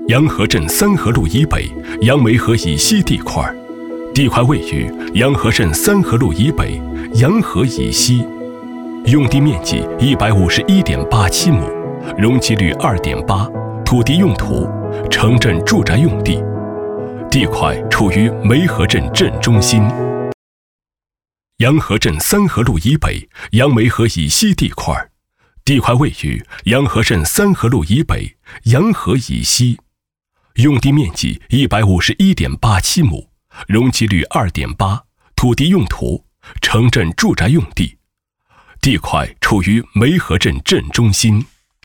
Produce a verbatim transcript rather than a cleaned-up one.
洋河镇三河路以北、杨梅河以西地块，地块位于洋河镇三河路以北、洋河以西，用地面积一百五十一点八七亩，容积率二点八，土地用途城镇住宅用地，地块处于梅河镇镇中心。洋河镇三河路以北、杨梅河以西地块，地块位于洋河镇三河路以北、洋河以西，用地面积一百五十一点八七亩，容积率二点八，土地用途城镇住宅用地，地块处于梅河镇镇中心。